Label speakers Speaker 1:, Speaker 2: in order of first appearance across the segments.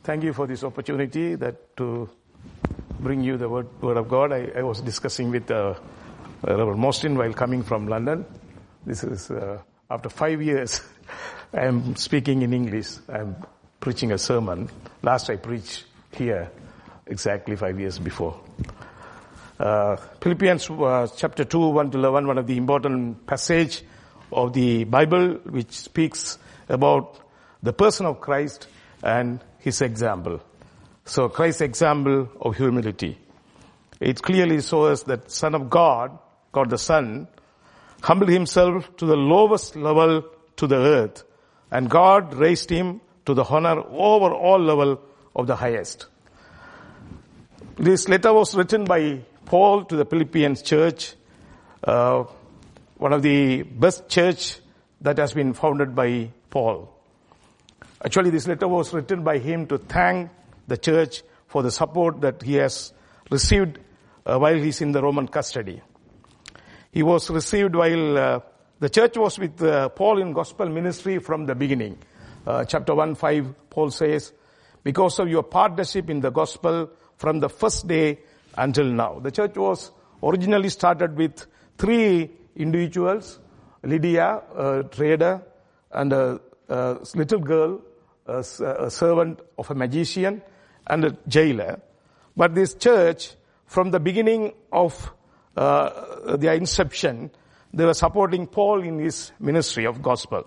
Speaker 1: Thank you for this opportunity to bring you the word of God. I was discussing with Reverend Mostyn while coming from London. This is after 5 years I am speaking in English. I am preaching a sermon. Last I preached here exactly 5 years before. Philippians chapter 2, 1 to 11, one of the important passage of the Bible which speaks about the person of Christ and his example. So Christ's example of humility. It clearly shows that Son of God, God the Son, humbled himself to the lowest level to the earth, and God raised him to the honor over all level of the highest. This letter was written by Paul to the Philippians church, one of the best church that has been founded by Paul. Actually, this letter was written by him to thank the church for the support that he has received while he's in the Roman custody. He was received while the church was with Paul in gospel ministry from the beginning. Chapter 1:5, Paul says, because of your partnership in the gospel from the first day until now. The church was originally started with 3 individuals, Lydia, a trader, and a little girl, a servant of a magician, and a jailer. But this church, from the beginning of their inception, they were supporting Paul in his ministry of gospel.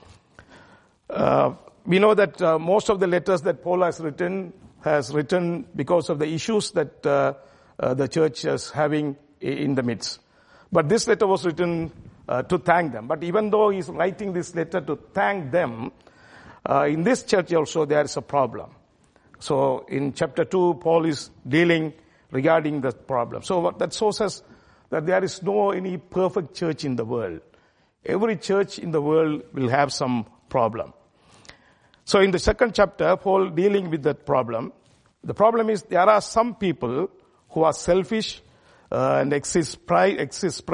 Speaker 1: We know that most of the letters that Paul has written because of the issues that the church is having in the midst. But this letter was written to thank them. But even though he's writing this letter to thank them, in this church also there is a problem. So in chapter 2, Paul is dealing regarding the problem. So what that shows us that there is no any perfect church in the world. Every church in the world will have some problem. So in the second chapter, Paul dealing with that problem. The problem is there are some people who are selfish and excess pride,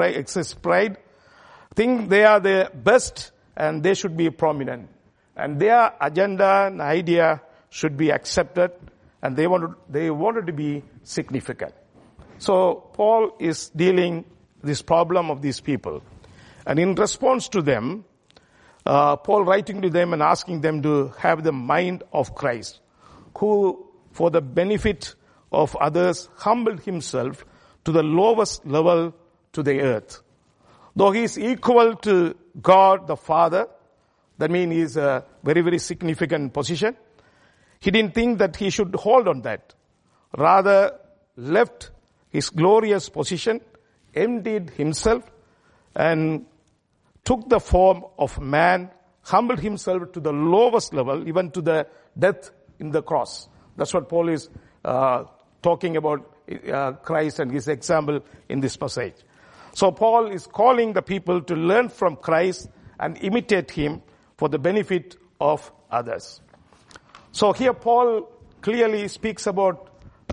Speaker 1: think they are the best and they should be prominent. And their agenda and idea should be accepted, and they wanted to be significant. So Paul is dealing this problem of these people. And in response to them, Paul writing to them and asking them to have the mind of Christ, who for the benefit of others humbled himself to the lowest level to the earth. Though he is equal to God the Father, that means he is a very, very significant position. He didn't think that he should hold on that. Rather, left his glorious position, emptied himself, and took the form of man, humbled himself to the lowest level, even to the death in the cross. That's what Paul is talking about Christ and his example in this passage. So Paul is calling the people to learn from Christ and imitate him for the benefit of others. So here Paul clearly speaks about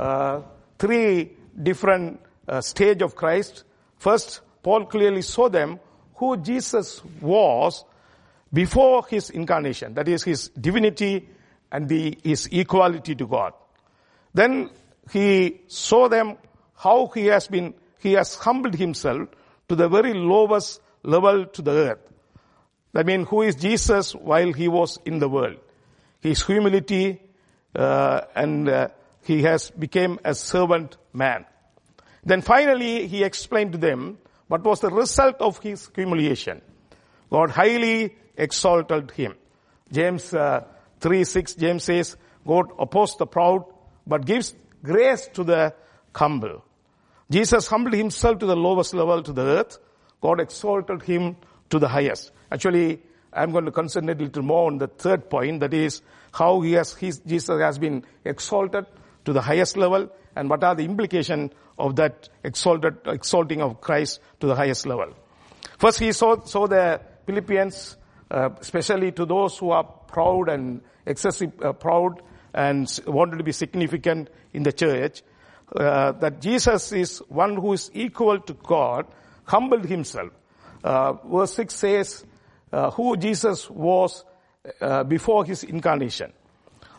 Speaker 1: 3 different stages of Christ. First, Paul clearly showed them who Jesus was before his incarnation, that is his divinity and his equality to God. Then he showed them how he has humbled himself to the very lowest level to the earth. That means who is Jesus while he was in the world. His humility and he has become a servant man. Then finally he explained to them what was the result of his humiliation. God highly exalted him. James 3:6, James says, God opposes the proud but gives grace to the humble. Jesus humbled himself to the lowest level to the earth. God exalted him to the highest. Actually, I'm going to concentrate a little more on the third point, that is how Jesus has been exalted to the highest level and what are the implications of that exalting of Christ to the highest level. First, he saw the Philippians, especially to those who are proud and excessive proud and wanted to be significant in the church, that Jesus is one who is equal to God, humbled himself. Verse 6 says, who Jesus was before his incarnation.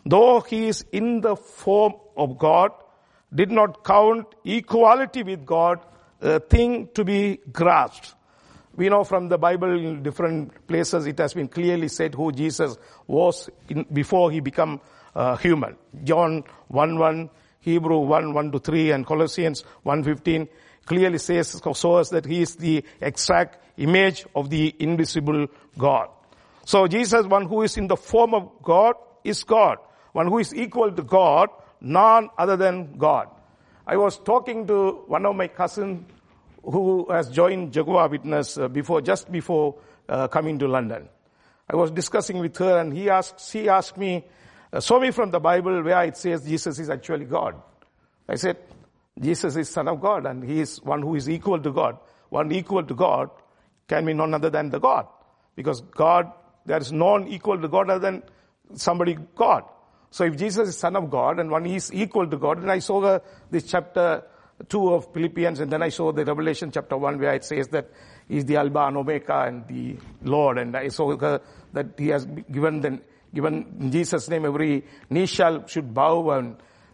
Speaker 1: though he is in the form of God, did not count equality with God a thing to be grasped. We know from the Bible in different places it has been clearly said who Jesus was before he became human. John 1:1, Hebrew 1:1-3, and Colossians 1:15 clearly shows us that he is the exact image of the invisible God. So Jesus, one who is in the form of God, is God. One who is equal to God, none other than God. I was talking to one of my cousins who has joined Jehovah's Witness just before coming to London. I was discussing with her, and she asked me, show me from the Bible where it says Jesus is actually God. I said, Jesus is Son of God, and he is one who is equal to God. One equal to God can be none other than the God. Because God, there is none equal to God other than somebody God. So if Jesus is Son of God and one is equal to God, then I saw this chapter 2 of Philippians, and then I saw the Revelation chapter 1 where it says that he is the Alpha and Omega and the Lord, and I saw that he has given in Jesus' name every knee should bow and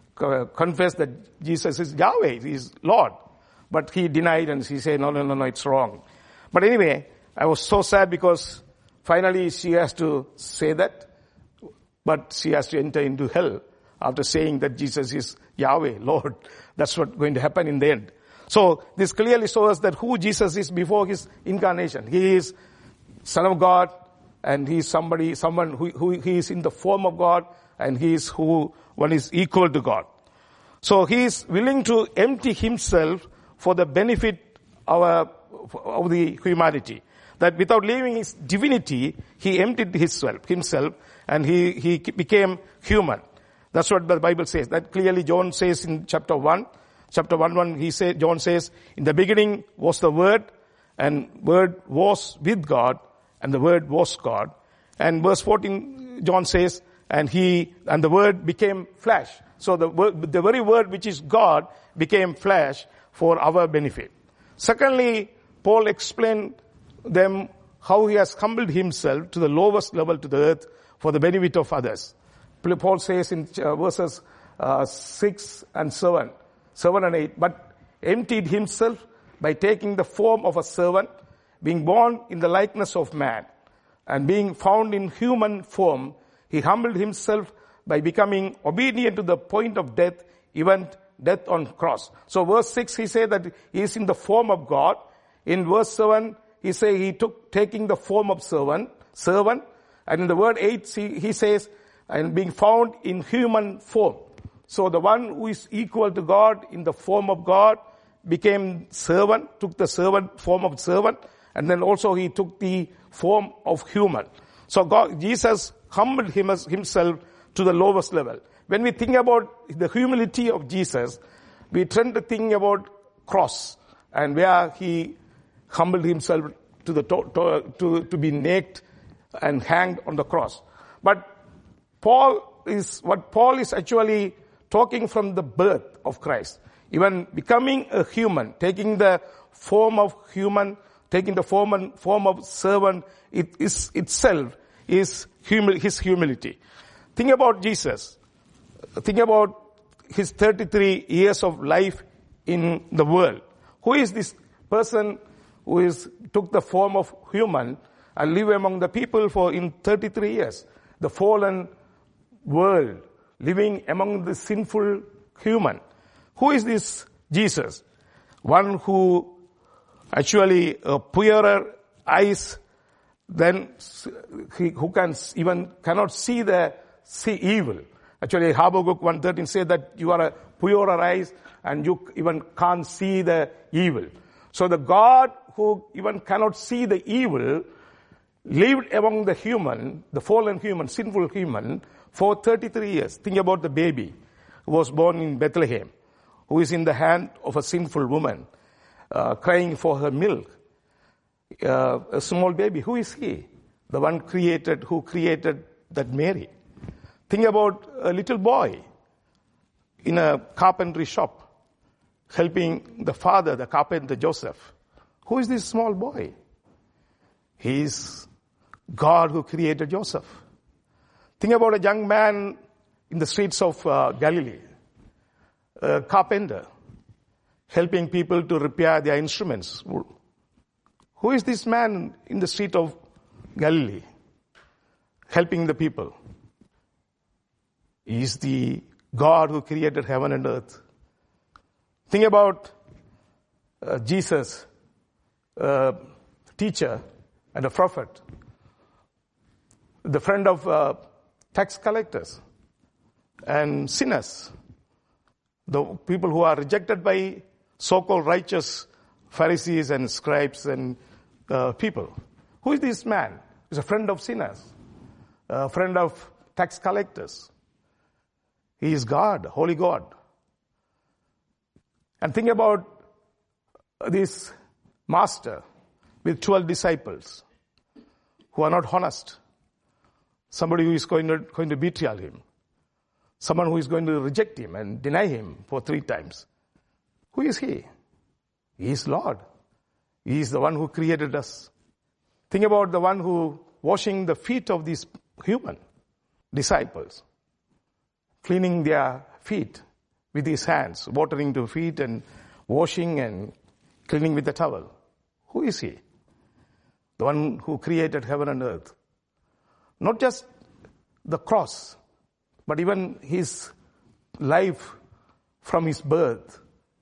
Speaker 1: confess that Jesus is Yahweh, he is Lord. But he denied, and he said, no, it's wrong. But anyway, I was so sad because finally she has to say that, but she has to enter into hell after saying that Jesus is Yahweh, Lord. That's what's going to happen in the end. So this clearly shows us that who Jesus is before his incarnation. He is Son of God, and he is someone who he is in the form of God, and he is one is equal to God. So he is willing to empty himself for the benefit of the humanity. That without leaving his divinity, he emptied himself, and he became human. That's what the Bible says. That clearly John says in chapter 1. Chapter 1:1, John says, in the beginning was the Word, and Word was with God, and the Word was God. And verse 14, John says, and the Word became flesh. So the very Word which is God became flesh for our benefit. Secondly, Paul explained them how he has humbled himself to the lowest level to the earth for the benefit of others. Paul says in verses 6 and 7 and 8, but emptied himself by taking the form of a servant, being born in the likeness of man, and being found in human form, he humbled himself by becoming obedient to the point of death, even death on cross. So verse 6, he said that he is in the form of God. In verse 7, he taking the form of servant. And in the word 8, he says, and being found in human form. So the one who is equal to God in the form of God became servant, took the form of servant, and then also he took the form of human. So Jesus humbled himself to the lowest level. When we think about the humility of Jesus, we tend to think about cross, and where he humbled himself to be naked and hanged on the cross. But Paul is actually talking from the birth of Christ. Even becoming a human, taking the form of human, taking the form of servant, itself is his humility. Think about Jesus. Think about his 33 years of life in the world. Who is this person who took the form of human and lived among the people in 33 years? The fallen world, living among the sinful human. Who is this Jesus? One who actually purer eyes than who cannot see evil. Actually, Habakkuk 1:13 says that you are a purer eyes and you even can't see the evil. So the God who even cannot see the evil lived among the human, the fallen human, sinful human, for 33 years. Think about the baby who was born in Bethlehem, who is in the hand of a sinful woman, crying for her milk. A small baby, who is he? The one who created that Mary. Think about a little boy in a carpentry shop, helping the father, the carpenter Joseph. Who is this small boy? He is God who created Joseph. Think about a young man in the streets of Galilee, a carpenter, helping people to repair their instruments. Who is this man in the street of Galilee, helping the people? He is the God who created heaven and earth. Think about Jesus, a teacher and a prophet, the friend of tax collectors and sinners, the people who are rejected by so-called righteous Pharisees and scribes and people. Who is this man? He's a friend of sinners, a friend of tax collectors. He is God, holy God. And think about this master with 12 disciples who are not honest. Somebody who is going to betray him. Someone who is going to reject him and deny him for 3 times. Who is he? He is Lord. He is the one who created us. Think about the one who washing the feet of these human disciples, cleaning their feet with his hands, watering the feet and washing and cleaning with the towel. Who is he? The one who created heaven and earth. Not just the cross, but even his life from his birth.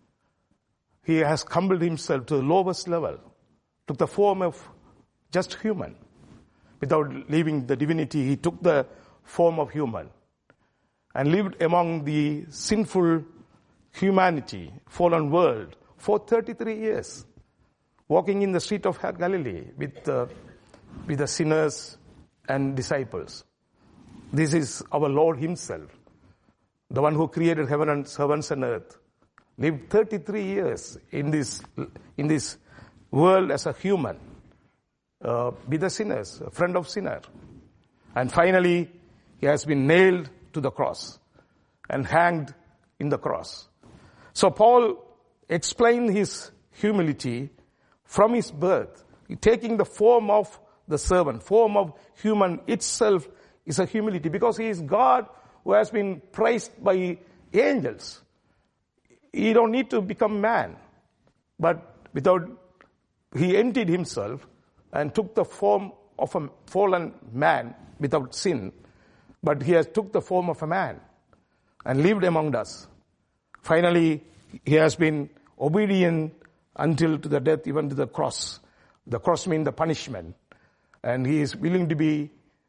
Speaker 1: He has humbled himself to the lowest level, took the form of just human. Without leaving the divinity, he took the form of human and lived among the sinful humanity, fallen world, for 33 years, walking in the street of Galilee with the sinners and disciples. This is our Lord himself, the one who created heavens and earth, lived 33 years in this world as a human, with the sinners, a friend of sinner. And finally, he has been nailed to the cross and hanged in the cross. So Paul explained his humility from his birth, taking the form of the servant, form of human itself is a humility, because he is God who has been praised by angels. He don't need to become man, but he emptied himself and took the form of a fallen man without sin, but he has took the form of a man and lived among us. Finally, he has been obedient until to the death, even to the cross. The cross means the punishment, and he is willing to be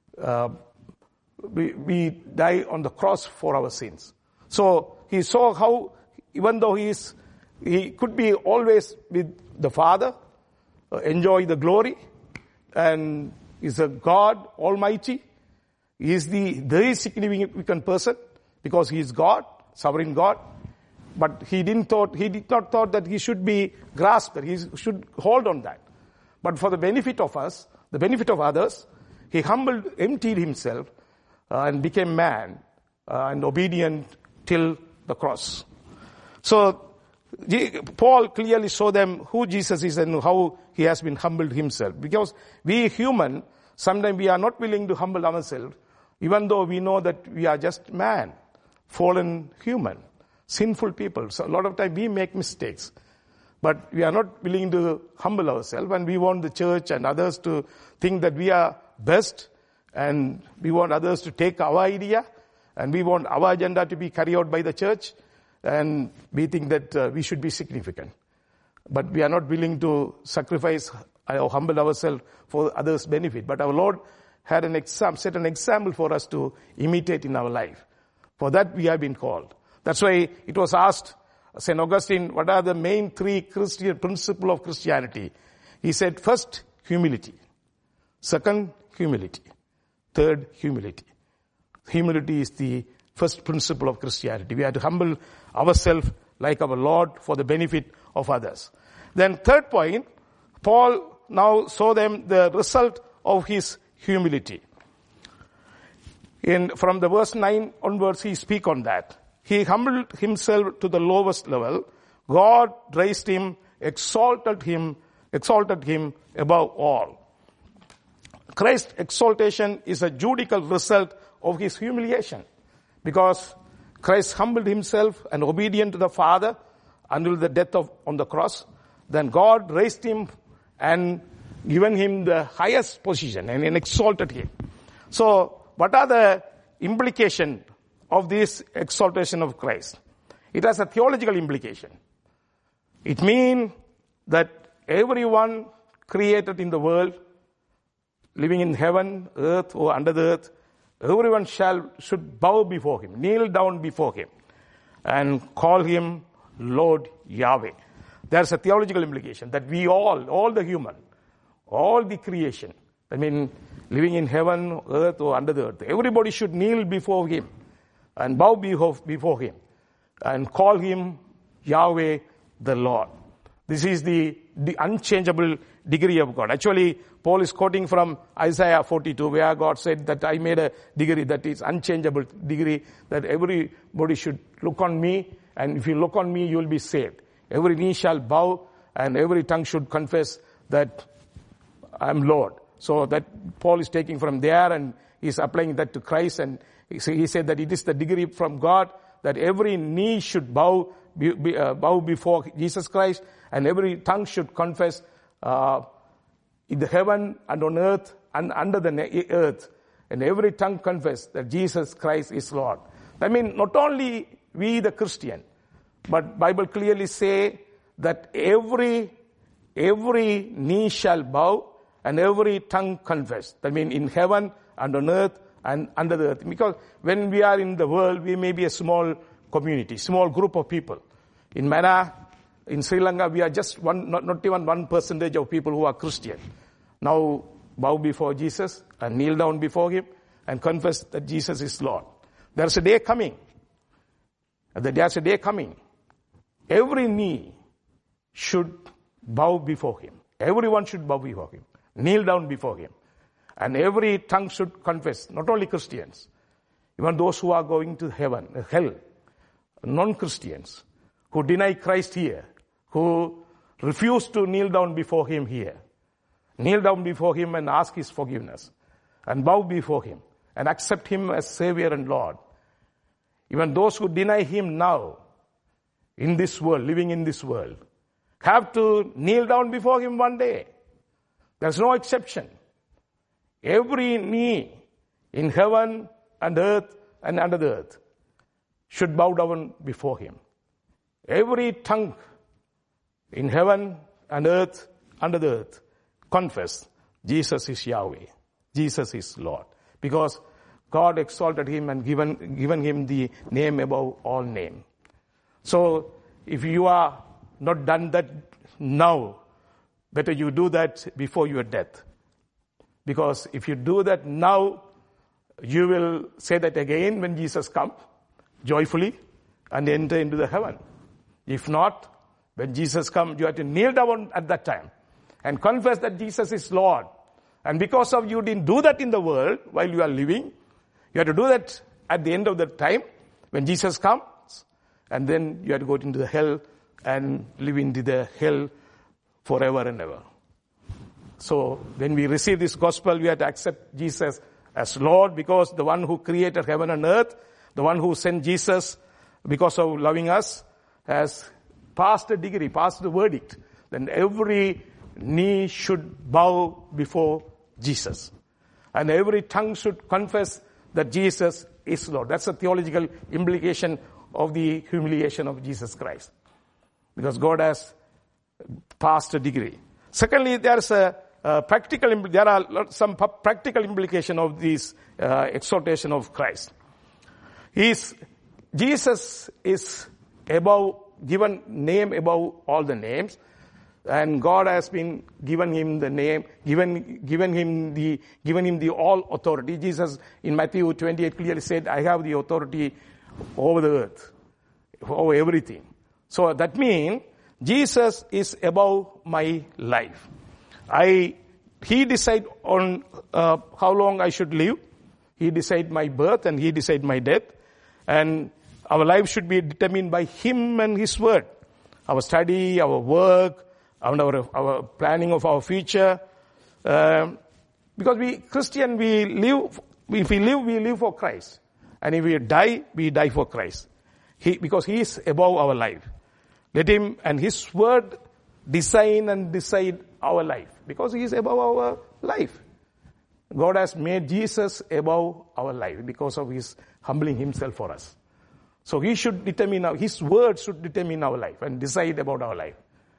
Speaker 1: die on the cross for our sins. So he saw how, even though he could be always with the Father, enjoy the glory, and is a God Almighty. He is the very significant person because he is God, sovereign God. But he did not thought that he should be grasped, he should hold on that. But for the benefit of us, the benefit of others, he emptied himself and became man and obedient till the cross. So Paul clearly showed them who Jesus is and how he has been humbled himself. Because we human, sometimes we are not willing to humble ourselves, even though we know that we are just man, fallen human, sinful people. So a lot of time we make mistakes. But we are not willing to humble ourselves, and we want the church and others to think that we are best, and we want others to take our idea, and we want our agenda to be carried out by the church, and we think that we should be significant. But we are not willing to sacrifice or humble ourselves for others' benefit. But our Lord had set an example for us to imitate in our life. For that we have been called. That's why it was asked, St. Augustine, what are the main 3 Christian principles of Christianity? He said, first, humility. Second, humility. Third, humility. Humility is the first principle of Christianity. We have to humble ourselves like our Lord for the benefit of others. Then third point, Paul now showed them the result of his humility. From the verse 9 onwards, he speak on that. He humbled himself to the lowest level. God raised him, exalted him above all. Christ's exaltation is a judicial result of his humiliation. because Christ humbled himself and obedient to the Father until the death on the cross. Then God raised him and given him the highest position and exalted him. So, what are the implications of this exaltation of Christ? It has a theological implication. It means that everyone created in the world, living in heaven, earth, or under the earth, everyone should bow before him, kneel down before him, and call him Lord Yahweh. There's a theological implication that we all the human, all the creation, living in heaven, earth, or under the earth, everybody should kneel before him and bow before him and call him Yahweh the Lord. This is the unchangeable degree of God. Actually, Paul is quoting from Isaiah 42, where God said that I made a degree that is unchangeable degree, that everybody should look on me, and if you look on me, you will be saved. Every knee shall bow, and every tongue should confess that I am Lord. So that Paul is taking from there, and he's applying that to Christ, and he said that it is the degree from God that every knee should bow before Jesus Christ, and every tongue should confess in the heaven and on earth and under the earth, and every tongue confess that Jesus Christ is Lord. Not only we the Christian, but Bible clearly say that every knee shall bow and every tongue confess. In heaven and on earth and under the earth. Because when we are in the world, we may be a small community, small group of people. In Mana, in Sri Lanka, we are just not even 1% of people who are Christian. Now bow before Jesus and kneel down before him and confess that Jesus is Lord. There's a day coming. There's a day coming. Every knee should bow before him. Everyone should bow before him. Kneel down before him. And every tongue should confess, not only Christians, even those who are going to hell, non-Christians, who deny Christ here, who refuse to kneel down before him here. Kneel down before him and ask his forgiveness. And bow before him. And accept him as Savior and Lord. Even those who deny him now, in this world, living in this world, have to kneel down before him one day. There's no exception. Every knee in heaven and earth and under the earth should bow down before him. Every tongue in heaven and earth, under the earth, confess Jesus is Yahweh. Jesus is Lord. Because God exalted him and given him the name above all name. So, if you are not done that now, better you do that before your death. Because if you do that now, you will say that again when Jesus comes, joyfully, and enter into the heaven. If not, when Jesus comes, you have to kneel down at that time and confess that Jesus is Lord. And because of you didn't do that in the world while you are living, you have to do that at the end of the time when Jesus comes. And then you have to go into the hell and live into the hell forever and ever. So when we receive this gospel, we have to accept Jesus as Lord, because the one who created heaven and earth, the one who sent Jesus because of loving us, has passed the degree, passed the verdict. Then every knee should bow before Jesus. And every tongue should confess that Jesus is Lord. That's a theological implication of the humiliation of Jesus Christ. Because God has passed a degree. Secondly, there are some practical implication of this exaltation of Christ. Jesus is given name above all the names, and God has been given him the name, given him the all authority. Jesus in Matthew 28 clearly said, I have the authority over the earth, over everything. So that means Jesus is above my life. He decide on how long I should live. He decide my birth and he decide my death. And our life should be determined by him and his word. Our study, our work, and our planning of our future. Because we live for Christ. And if we die for Christ. Because he is above our life. Let him and his word design and decide our life. Because he is above our life. God has made Jesus above our life because of his humbling himself for us. So he should determine, his word should determine our life and decide about our life.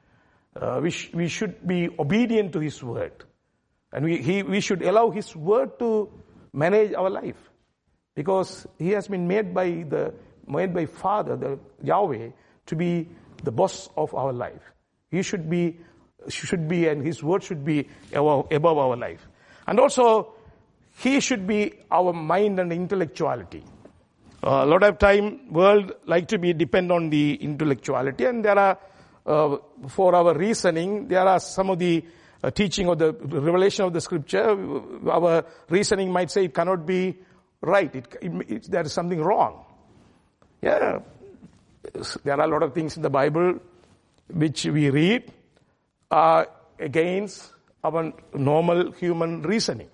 Speaker 1: We should be obedient to his word. And we should allow his word to manage our life. Because he has been made by Father, the Yahweh, to be the boss of our life. He should be, and his word should be above our life. And also, he should be our mind and intellectuality. A lot of time, world like to be depend on the intellectuality, and there are, for our reasoning, there are some of the teaching of the revelation of the scripture. Our reasoning might say it cannot be right. There is something wrong. Yeah, there are a lot of things in the Bible which we read are against our normal human reasoning,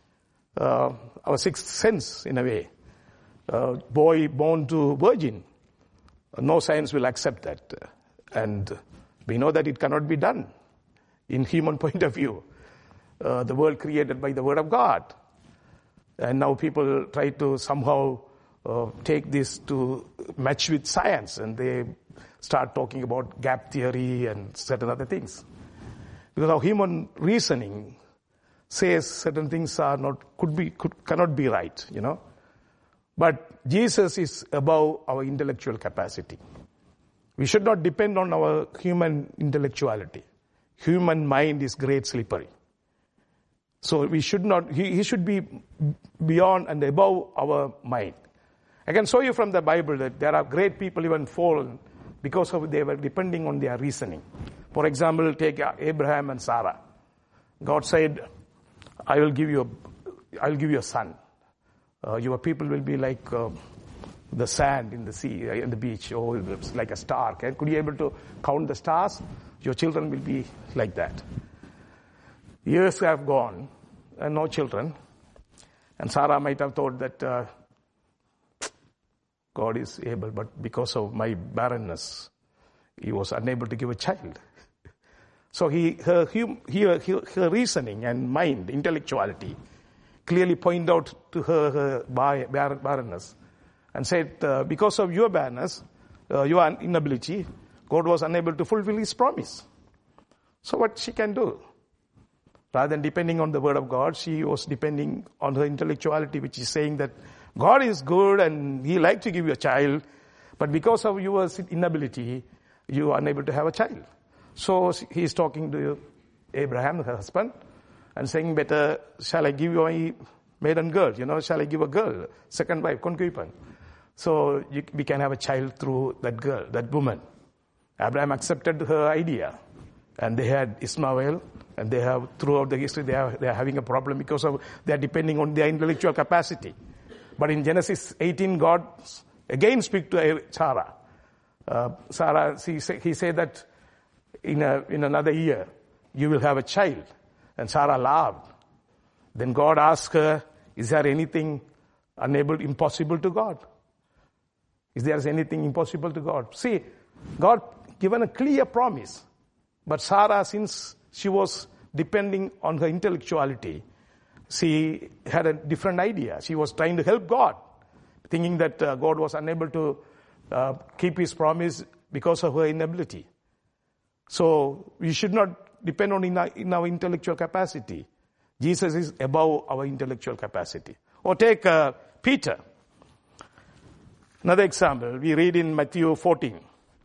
Speaker 1: our sixth sense in a way. Boy born to virgin, no science will accept that. And we know that it cannot be done in human point of view. The world created by the word of God. And now people try to somehow take this to match with science, and they start talking about gap theory and certain other things. Because our human reasoning says certain things are cannot be right, you know. But Jesus is above our intellectual capacity. We should not depend on our human intellectuality. Human mind is great slippery. So we should not, he should be beyond and above our mind. I can show you from the Bible that there are great people even fallen because of they were depending on their reasoning. For example, take Abraham and Sarah. God said, I will give you a son. Your people will be like the sand in the sea, in the beach, or like a star. Could you be able to count the stars? Your children will be like that. Years have gone, and no children. And Sarah might have thought that God is able, but because of my barrenness, he was unable to give a child. So her reasoning and mind, intellectuality, clearly point out to her barrenness and said, because of your barrenness, your inability, God was unable to fulfill his promise. So what she can do? Rather than depending on the word of God, she was depending on her intellectuality, which is saying that God is good and he likes to give you a child, but because of your inability, you are unable to have a child. So he is talking to Abraham, her husband, and saying, better, shall I give you a maiden girl? Shall I give a girl, second wife, concubine? So we can have a child through that girl, that woman. Abraham accepted her idea, and they had Ishmael, and they have, throughout the history, they are having a problem because of they are depending on their intellectual capacity. But in Genesis 18, God again speaks to Sarah. Sarah, he said that in another year, you will have a child. And Sarah laughed. Then God asked her, is there anything impossible to God? Is there anything impossible to God? See, God given a clear promise. But Sarah, since she was depending on her intellectuality, she had a different idea. She was trying to help God, thinking that God was unable to keep his promise because of her inability. So we should not depend on in our intellectual capacity. Jesus is above our intellectual capacity. Or take Peter. Another example, we read in Matthew 14,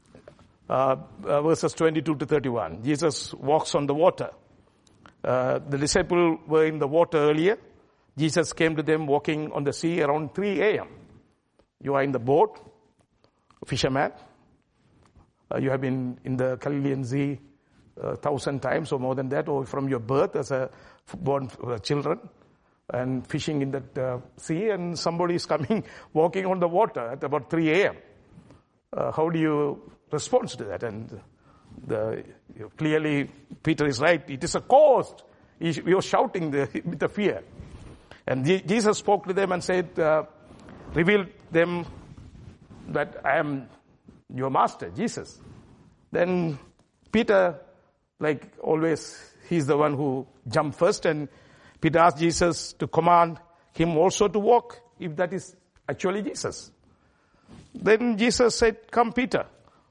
Speaker 1: verses 22 to 31. Jesus walks on the water. The disciples were in the water earlier. Jesus came to them walking on the sea around 3 a.m. You are in the boat, fisherman. You have been in the Galilean Sea 1,000 times or more than that, or from your birth as a born children, and fishing in that sea, and somebody is coming, walking on the water at about 3 a.m. How do you respond to that? And clearly, Peter is right. It is a ghost. He was shouting with the fear. And Jesus spoke to them and said, revealed them that I am your master, Jesus. Then Peter, like always, he's the one who jumped first, and Peter asked Jesus to command him also to walk, if that is actually Jesus. Then Jesus said, come, Peter,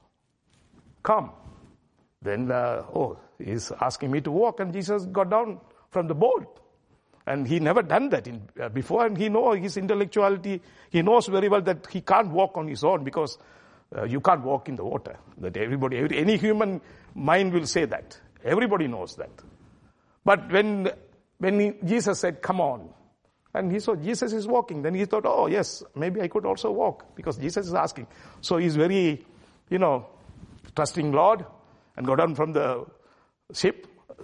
Speaker 1: come. Then, he's asking me to walk, and Jesus got down from the boat. And he never done that before, and he knows his intellectuality. He knows very well that he can't walk on his own, because you can't walk in the water. That any human mind will say that. Everybody knows that. But when Jesus said, come on, and he saw Jesus is walking, then he thought, oh yes, maybe I could also walk, because Jesus is asking. So he's very, trusting Lord, and got down from the ship,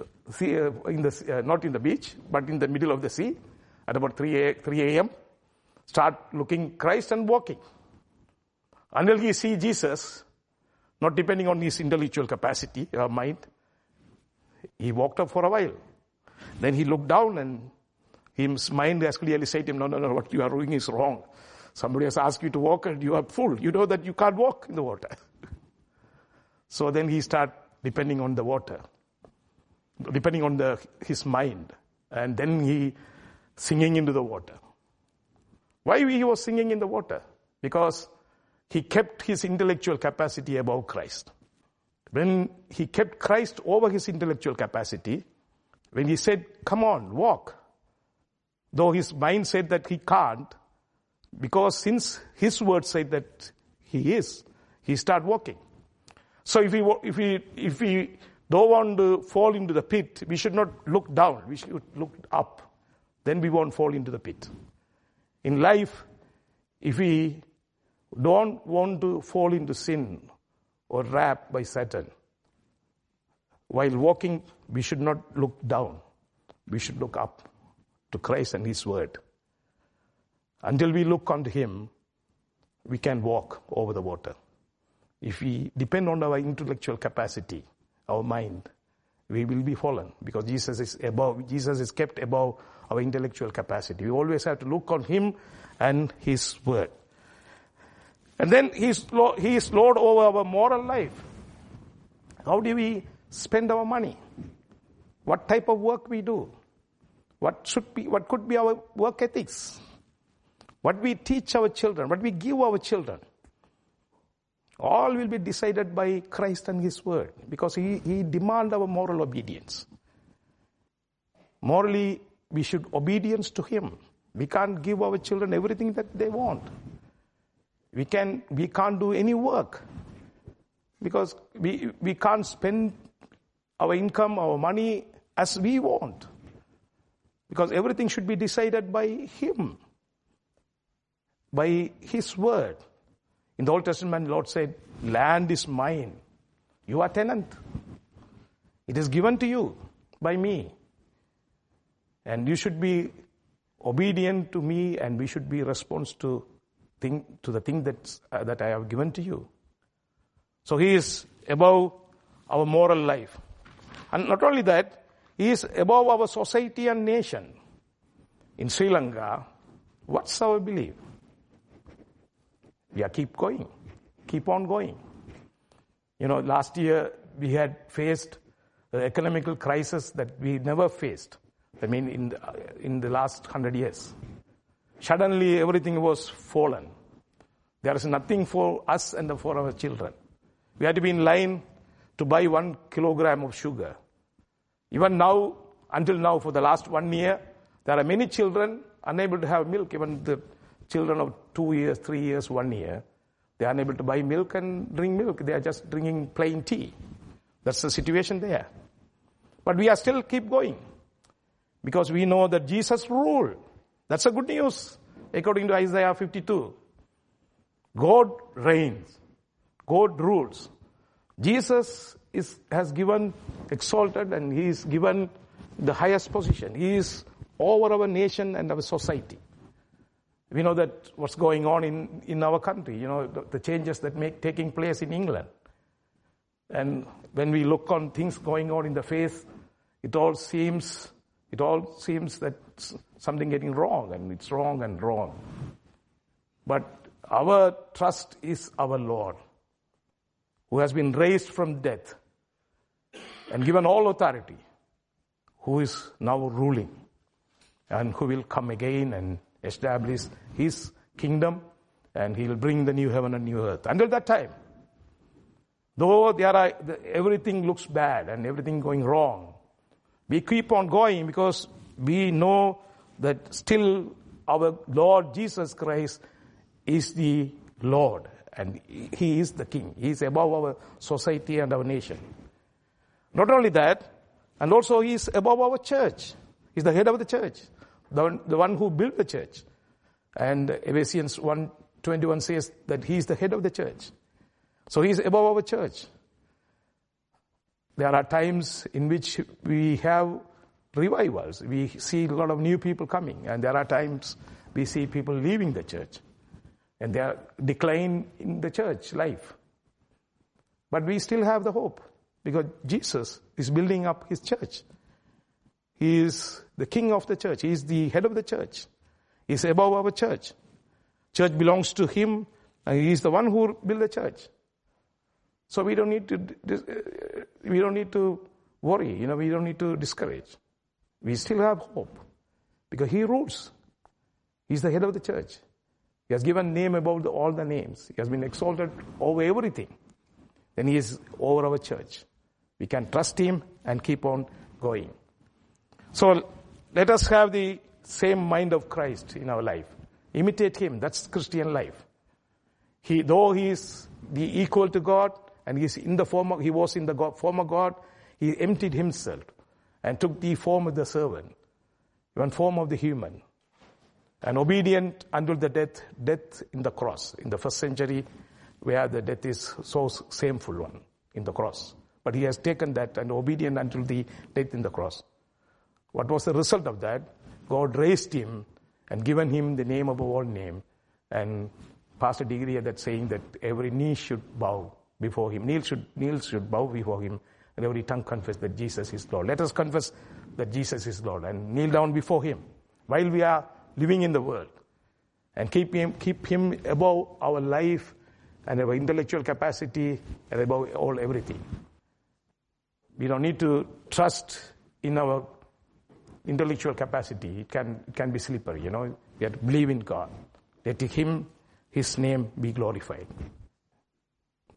Speaker 1: not in the beach, but in the middle of the sea, at about 3 a.m., start looking Christ and walking. Until he see Jesus, not depending on his intellectual capacity or mind, he walked up for a while. Then he looked down, and his mind has clearly said to him, no, what you are doing is wrong. Somebody has asked you to walk, and you are full. You know that you can't walk in the water. So then he start depending on the water, depending on his mind. And then he singing into the water. Why he was singing in the water? Because he kept his intellectual capacity above Christ. When he kept Christ over his intellectual capacity, when he said, come on, walk, though his mind said that he can't, because since his word said that he start walking. So if we don't want to fall into the pit, we should not look down. We should look up. Then we won't fall into the pit. In life, if we don't want to fall into sin or trapped by Satan, while walking, we should not look down. We should look up to Christ and his word. Until we look unto him, we can walk over the water. If we depend on our intellectual capacity, our mind, we will be fallen, because Jesus is kept above our intellectual capacity. We always have to look on him and his word. And then he is Lord over our moral life. How do we spend our money? What type of work we do? What could be our work ethics? What we teach our children, what we give our children. All will be decided by Christ and his word, because he demands our moral obedience. Morally, we should obedience to him. We can't give our children everything that they want. We can't do any work, because we can't spend our income, our money as we want, because everything should be decided by him, by his word. In the Old Testament, the Lord said, land is mine. You are tenant. It is given to you by me. And you should be obedient to me, and we should be responsive to the thing that I have given to you. So he is above our moral life. And not only that, he is above our society and nation. In Sri Lanka, what's our belief? We are keep on going. Last year we had faced the economical crisis that we never faced. In the last 100 years. Suddenly everything was fallen. There is nothing for us and for our children. We had to be in line to buy 1 kilogram of sugar. Even now, until now, for the last 1 year, there are many children unable to have milk. Even the children of 2 years, 3 years, 1 year, they are unable to buy milk and drink milk. They are just drinking plain tea. That's the situation there. But we are still keep going, because we know that Jesus ruled. That's the good news, according to Isaiah 52. God reigns. God rules. Jesus has given, exalted, and he is given the highest position. He is over our nation and our society. We know that what's going on in our country, the changes that taking place in England. And when we look on things going on in the faith, it all seems that something getting wrong, and it's wrong and wrong. But our trust is our Lord, who has been raised from death and given all authority, who is now ruling and who will come again and establish his kingdom, and he will bring the new heaven and new earth. Until that time, though everything looks bad and everything going wrong, we keep on going because we know that still our Lord Jesus Christ is the Lord and he is the King. He is above our society and our nation. Not only that, and also he is above our church. He is the head of the church, the one who built the church. And Ephesians 1:21 says that he is the head of the church. So he is above our church. There are times in which we have revivals. We see a lot of new people coming, and there are times we see people leaving the church, and they are decline in the church life. But we still have the hope, because Jesus is building up his church. He is the king of the church. He is the head of the church. He is above our church. Church belongs to him, and he is the one who built the church. So we don't need to worry. We don't need to discourage. We still have hope, because he rules. He's the head of the church. He has given name above all the names. He has been exalted over everything. Then he is over our church. We can trust him and keep on going. So let us have the same mind of Christ in our life. Imitate him. That's Christian life. Though he is the equal to God, and he was in the form of God, he emptied himself and took the form of the servant, even form of the human, and obedient until the death in the cross. In the first century, where the death is so shameful one, in the cross. But he has taken that and obedient until the death in the cross. What was the result of that? God raised him and given him the name above all name, and passed a decree that saying that every knee should bow before him. Kneel should bow before him, and every tongue confess that Jesus is Lord. Let us confess that Jesus is Lord and kneel down before him while we are living in the world, and keep him above our life and our intellectual capacity and above everything. We don't need to trust in our intellectual capacity. It can be slippery, We have to believe in God. Let him, his name be glorified.